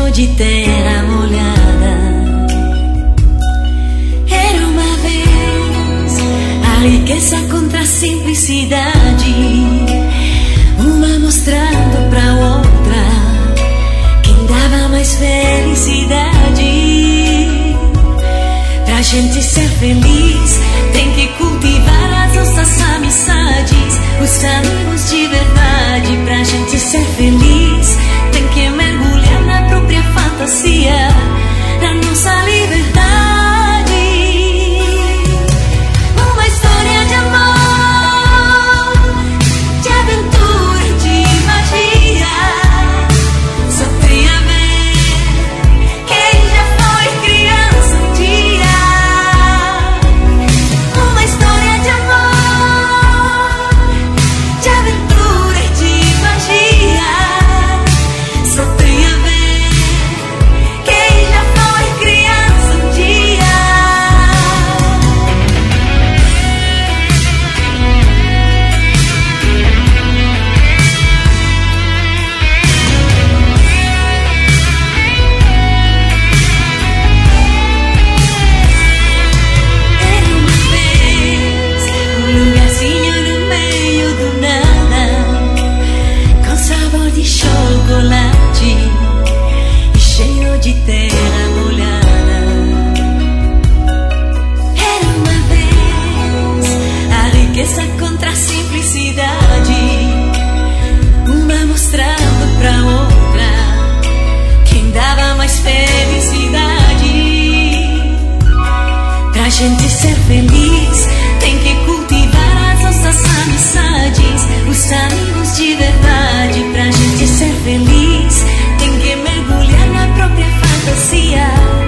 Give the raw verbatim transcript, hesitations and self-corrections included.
cheio de terra molhada. Era uma vez a riqueza contra a simplicidade, uma mostrando pra outra quem dava mais felicidade. Pra gente ser feliz tem que cultivar as nossas amizades, os amigos de verdade. Pra gente ser feliz tem que mergulhar na própria fantasia da nossa liberdade. Uma história de amor, de aventura, de magia. Só tem a ver quem já foi criança um dia. Uma história de amor, de aventura e de magia. Só tem a ver quem já foi criança um dia. Era uma vez um lugarzinho no meio do nada, com sabor de chocolate e cheio de terra molhada. Era uma vez a riqueza contra a simplicidade, uma mostrando pra outra quem dava mais felicidade. Pra gente ser feliz tem que cultivar as nossas amizades, os amigos de verdade. Pra gente ser feliz tem que mergulhar na própria fantasia